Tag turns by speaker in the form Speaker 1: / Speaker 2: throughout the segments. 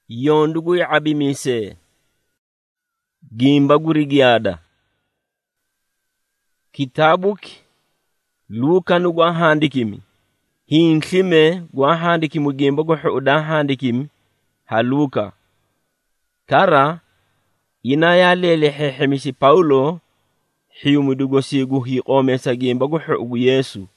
Speaker 1: yondugu abimise gimba gurigiada kitabuki Luka nu gwa handikimi hinklime gwa handikimu gimba gwa huda handikimi ha Luka kara ina ya lele hehemisi Paulo hiyumudugo sigu hi qomesa gimba gwa hugu Yesu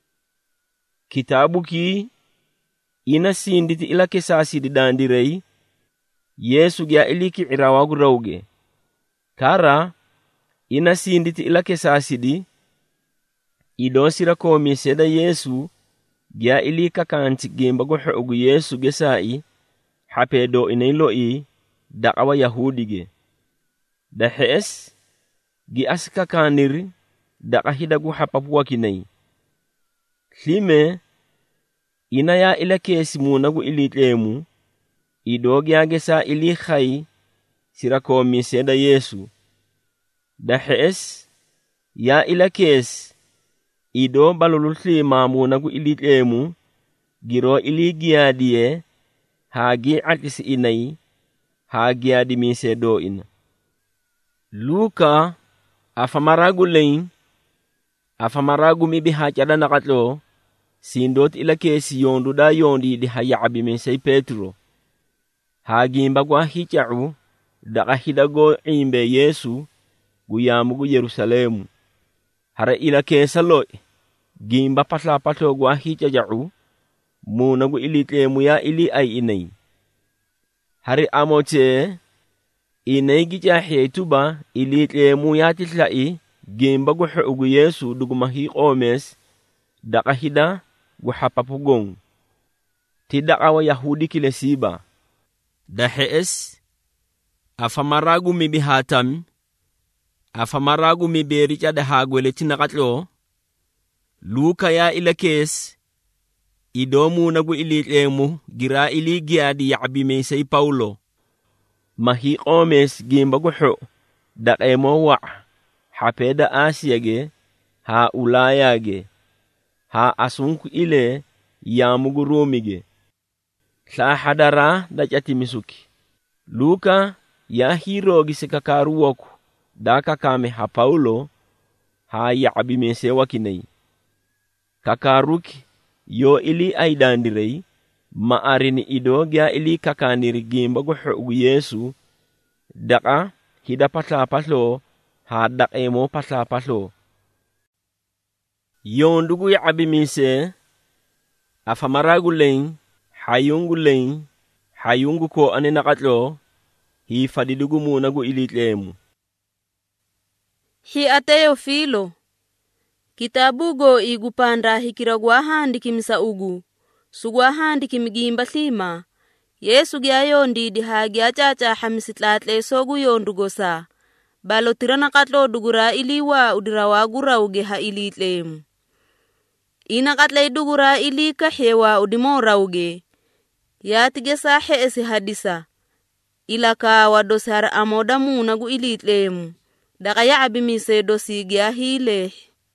Speaker 1: kitabuki ina sinditi ila kesasi di dandirei Yesu gya iliki irawagu rawge kara ina sinditi ila kesasi di idosira komi seda Yesu gya ilika kanti gimba go hugu Yesu gesai hapedo inailoi daqawa Yahudige da hes gi aska kaniri daqa hidagu hapapuwa kinai klime ina ya ila kesi munagu ilitlemu idogi agesa ili khai sira komi seda Yesu da hes ya ila kesi ido balulutli mamunagu ilitlemu giro ili giadiye hagi atisi inai hagi adimi sedo ina Luka afamaragu mibi hachada nakatlo sindot ila kesi yondu da yondi di hayabi misai Petro hagi mbagwa hichau daga hidago imbe Yesu guyamugu Yerusalemu hara ila kesa lo gimba patla patlo gwa hichajau munagu ilitlemu ya ili ai inai hari amoche inai gicha hetuba ilitlemu ya titlai gimba gu hugu Yesu duguma hi qomes daga hida gu hapapugong ti daqawa Yahudi kilesiba da hes afamaragu mibi hatam afamaragu mibi richa da hagwele tinakatlo Luka ya ila kes idomu nagu ilitlemu gira ili giadi yabi mesay Paulo mahi qomes gimba guhu daqemo wa hapeda Asiyage ha ulayage ha asunku ile yamugu Romige sa hadara da jati misuki Luka ya hirogi sekakaru woku daka kame ha Paulo ha yabi mesay wakinai kakaruki yo ili aidandirei maarini ido gya ili kakaniri gimba go hugu Yesu daqa hida patla patlo ha daqemo patla patlo yondugu ya abimise afamaragu len hayungu ko ane nakatlo hi fadidugu munagu ilitlemu
Speaker 2: hi ateo filo kitabugo igupanda hikiragwa handikimisa ugu sugwa handikimigimba thima Yesu gyayondi di hagya chacha hamisitlatle sogu yondugosa balotirana katlo dugura iliwa udirawa gurawge ha ilitlemu ina katle dugura ili kahewa udimo rawge yatigesa heesi hadisa ilaka wadosar amoda munagu ilitlemu daqaya abimise dosi gya hile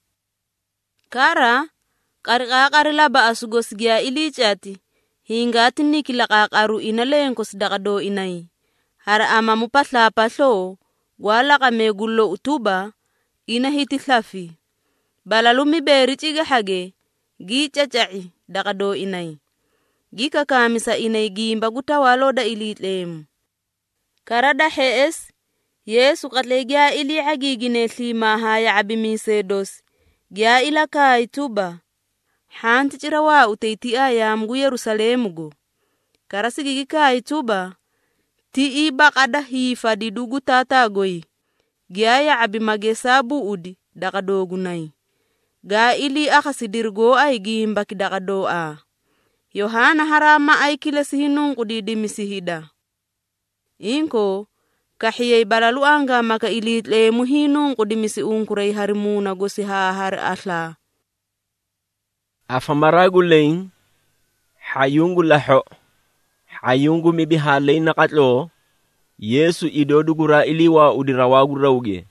Speaker 2: kara qarqaqarila ba asugos gya ilichati hingati nikilaqaqaru inalenkos daqado inai har amamu patla patlo wala kamegullo utuba ina hitithlafi balalumi berichiga hage gi chacha'i daqado inai gika kamisa inai gimba gutawalo da ilitlem karada hees Yesu qatlegya ili agigine thima haya abimise dos gya ilaka ituba hanti chirawa uteiti ayamgu Yerusalemugo karasigigika ituba ti iba kada hifa didugu tatagoi gya ya abimagesabu udi daqadogunai ga ili akasidirgo ay gimba kidaqadoa Yohana harama ay kilesihinung kudidimisihida inko kahiyay balalu anga maka ilitle muhinung kudimisi unkuray harimuna gosi har asla
Speaker 1: afamaragu len hayungu laho hayungu mibi halay nakatlo Yesu idodugura iliwa udirawagu rawge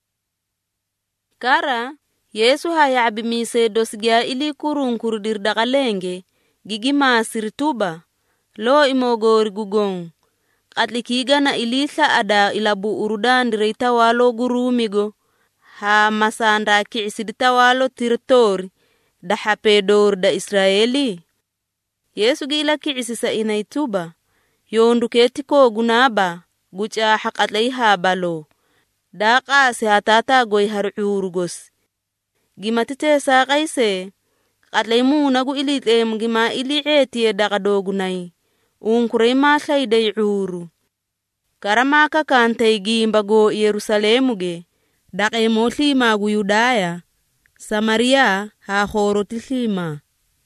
Speaker 2: kara Yesu haya abimise dosgya ili kurunkurdir daqalenge gigima sirtuba lo imogori gugong qatlikiga na ilitha ada ilabu urudan dirita walo gurumigo ha masanda kiisidita walo tirtori da hapedor da Israeli. Yesu gila kiisisa inaituba yondu ketiko gunaba guca haqatlay habalo da qasi hatata goy harurugos gimatite sa qaise qatlay munagu ilitlem gima ilieti daqadogunay unkurey mahlay day uru karamaka kantay gimbago Yerusalemuge daqe mohlima gu Yudaya Samaria ha khorotilima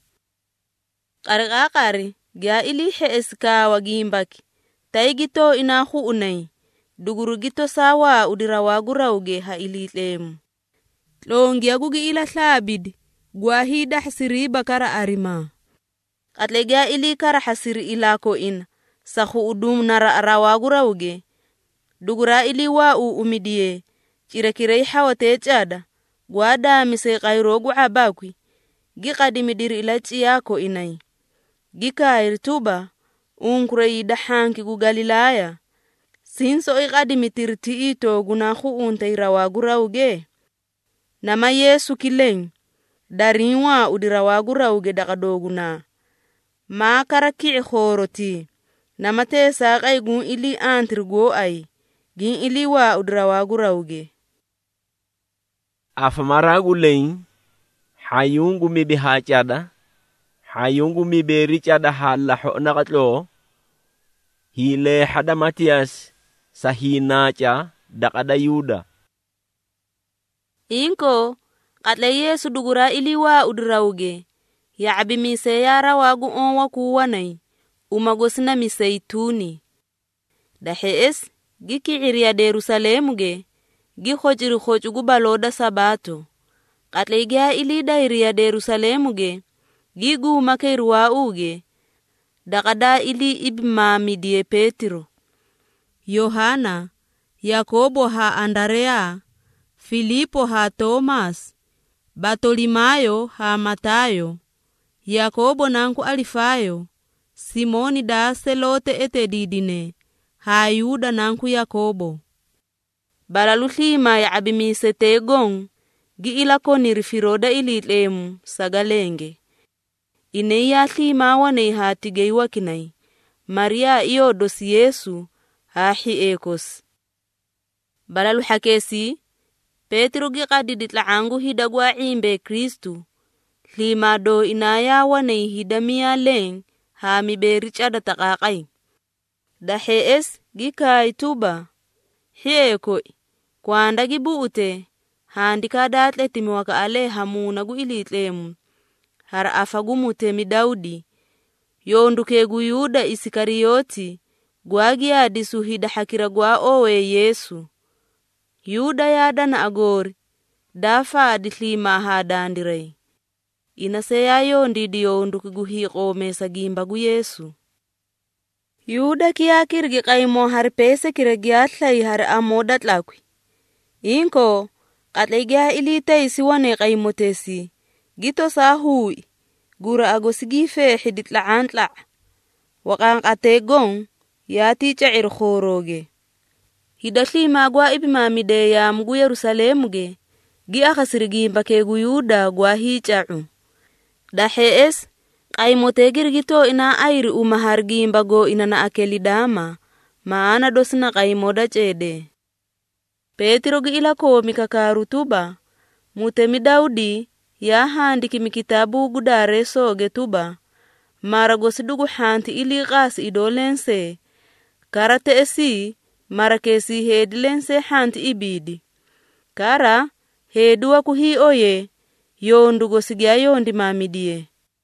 Speaker 2: qarqaqari gya ilihe eska wagimbaki taigito inahu unay dugurugito sawa udirawagurauge ha ilitlem longi agugi ila thabid gwahida hasiri bakara arima atlegya ili kara hasiri ilako in sahu udum nara rawagurauge dugura ili wa umidie kirekirei hawate chada gwada mise qayrogu abakwi giqadimidir ila chiyako inay gikair tuba unkurei dahanki gu Galilaya sinso iqadimitirti ito gunahu untay rawagurauge nama Yesu kileng darinwa udirawagurauge daqadoguna ma karaki khoroti nama te saqay gun ili antirgo ay gin ili wa udirawagurauge
Speaker 1: afamaragu lein hayungu mibi hachada hayungu mibi richada halla honaqatlo hile hada Matias sahinacha daqada Yuda
Speaker 2: inko qatle Yesu dugura iliwa udirawge ya abimise yara wagu onwa kuwanay umagosna miseituni dahes giki iriya Yerusalemuge gi khojiri khojugu baloda sabato qatle gya ili dairiya Yerusalemuge gi guma keirwa uge daqada ili ibmamidie Petro Yohana Yakobo ha Andrea Filipo ha Thomas Bartolimayo ha Matayo Yakobo nanku Alifayo Simoni da Selote etedidine ha Yuda nanku Yakobo balaluhlima ya abimise tegong gi ilako nirifiroda ilitlemu sagalenge ineya hlima wane hatigeiwa kinay Maria iyo dosi Yesu ha hiekos balalu hakesi Petro gi qadidit laangu hidagwa imbe Kristu hlima do inaya wane hidamia leng ha miberichada taqaqay dahes gi kai tuba hieko kwanda gibuute handika datle timiwaka ale hamuna gu ilitlemu har afagumute mi Daudi yondukegu Yuda Isikarioti gwagia disuhida hakira gwa owe Yesu Yuda yadana agori dafa dihlima hadandirei inaseya yondidi yondukigu hiqo mesagimba gu Yesu Yuda kiyakirgi qaymo har pese kiregiatlay har amodat lakwi inko qatlegya ilitay siwane qaymotesi gito sahui gura agosigi fe hidit laantla waqan qategong yati cha'ir khoroge hidashli magwa ibimamide ya mgu Yerusalemuge gi akhasirgi bakegu Yuda gwa hicha'u dahes qaymotegir gito ina airi umahargi mbago inana akelidama maana dosna qaymoda chede Petro gi ilako mikakarutuba mutemi Daudi ya handiki mikitabu gudare soge tuba maragosidugu hanti ili qasi idolense karate esi marakesi hedilense hanti ibidi kara hedua kuhi oye yondugo sigya yondi mamidie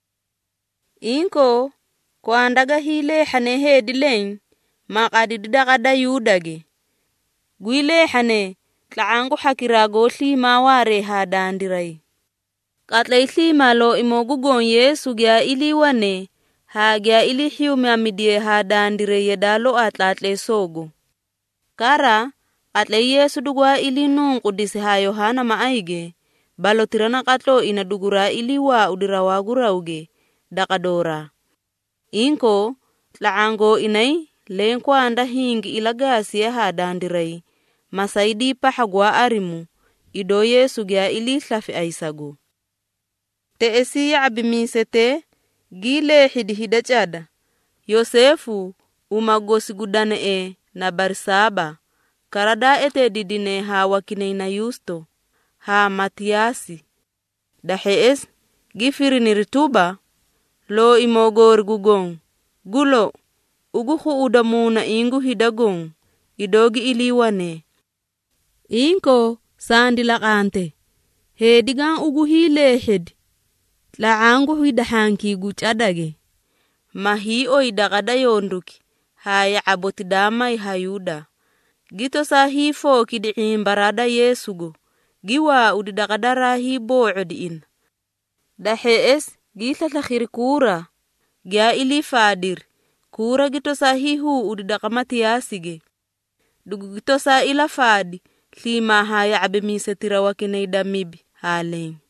Speaker 2: inko kwandaga hile hane hedilen maqadidagada Yudage guile hane tlaangu hakirago hlima ware hadandirai qatlay hlima lo imogugon Yesu gya ili wane ha gya ili hiume amidie hadandire yedalo atlatle sogo kara qatlay Yesu dugwa ili nunqudisi ha Yohana maaige balotirana qatlo ina dugura ili wa udirawagurauge daqadora inko tlaango inay len kwanda hingi ilagasi ya hadandirai masaidi pahagwa arimu ido Yesu gya ili hlafi aisago. Te esi ya abimisete gile hidi chada. Yosefu umagosi gudane na Barsaba karada ete didine ha wakine na Yusto ha Matiasi. Dahees gifiri nirituba lo imogor gugong gulo uguhu udamuna ingu hidagong idogi iliwane. Inko sandi lakante hedigan uguhile hed laangu hidahanki guchadage mahi oidagada yonduki haya abotidamai hayuda gito sahifo kidiin barada Yesugo giwa udidagada rahi boodiin. Dahees gitlakhir kura gya ili fadir kura gito sahihu udidakamatiasige dugu gito sa ila fadi lima haya abimisatira wakine damibi haleng.